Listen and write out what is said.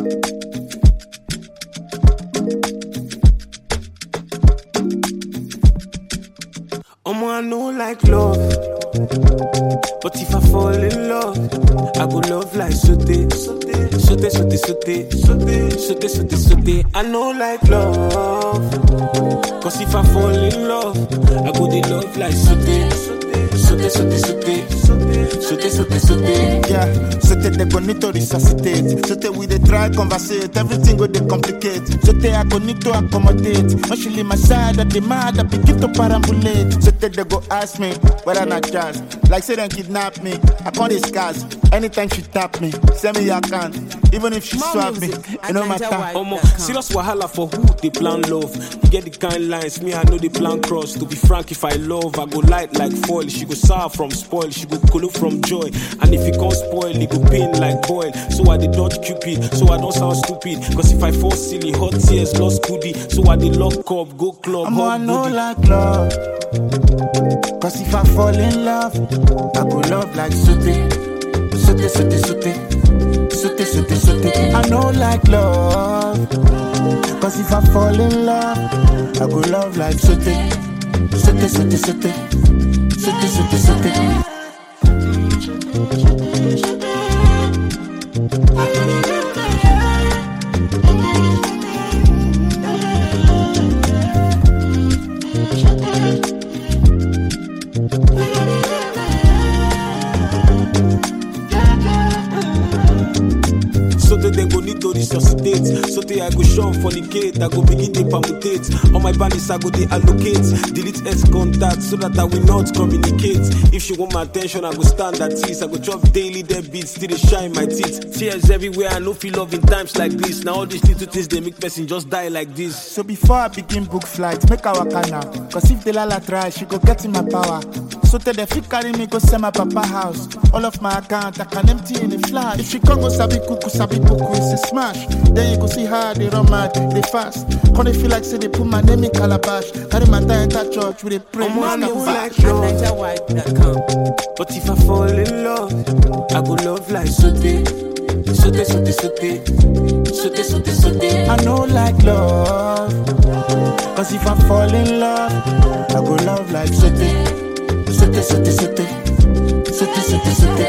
I know like love, but if I fall in love, I go love like sauté, sauté, sauté, sauté, sauté, sauté, sauté, sauté, sauté. I know like love, cause if I fall in love, I go dey love like sauté, sauté, sauté, sauté, sauté, sauté, sauté. Yeah, sauté they go need to resuscitate. Sauté we dey try conversate, everything go dey complicate. Sauté I go need to accommodate. When she leave my side, I demand I begin to perambulate. Sauté they go ask me whether not jazz. Like say them kidnap me, I can't discuss. Anytime she tap me, send me your can. Even if she swap me, it no matter. Serious wahala for who they plan love. You get the kind lines, me I know they plan cross. To be frank, if I love, I go light like foil. She go sour from spoil, she go cool from joy. And if it can't spoil, it go pain like boil. So I did dodge Cupid, so I don't sound stupid. Cause if I fall silly, hot tears, lost goodie. So I did lock up, go club, hot I know booty. like love, cause if I fall in love, I go love like sauté, sauté, sauté, sauté, sauté, sauté, sauté. I know like love, cause if I fall in love, I go love like sauté, sauté, sauté, sauté, sauté, sauté, sauté. Sauté they go need to resuscitate. Sauté I go shove for the gate. I go begin to permutate. On my bandits I go they allocate. Delete X contact so that I will not communicate. If she want my attention I go stand at ease. I go chop daily dead beats till they shine my teeth. Tears everywhere I no feel love in times like this. Now all these little things they make person just die like this. So before I begin book flight, make our now. Cause if the lala try, she go get in my power. So tell the fit carry me go send my papa house. All of my account I can empty in a flash. If she come go sabi kuku, it's a smash. Then you go see how they run mad, they fast. When they feel like say they put my name in calabash. Carry my time enter church with a prayer. I know like love, but if I fall in love, I go love like sauté, sauté, sauté, sauté, sauté, sauté, sauté. I know like love, cause if I fall in love, I go love like sauté, sauté, sauté, sauté, sauté, sauté, sauté.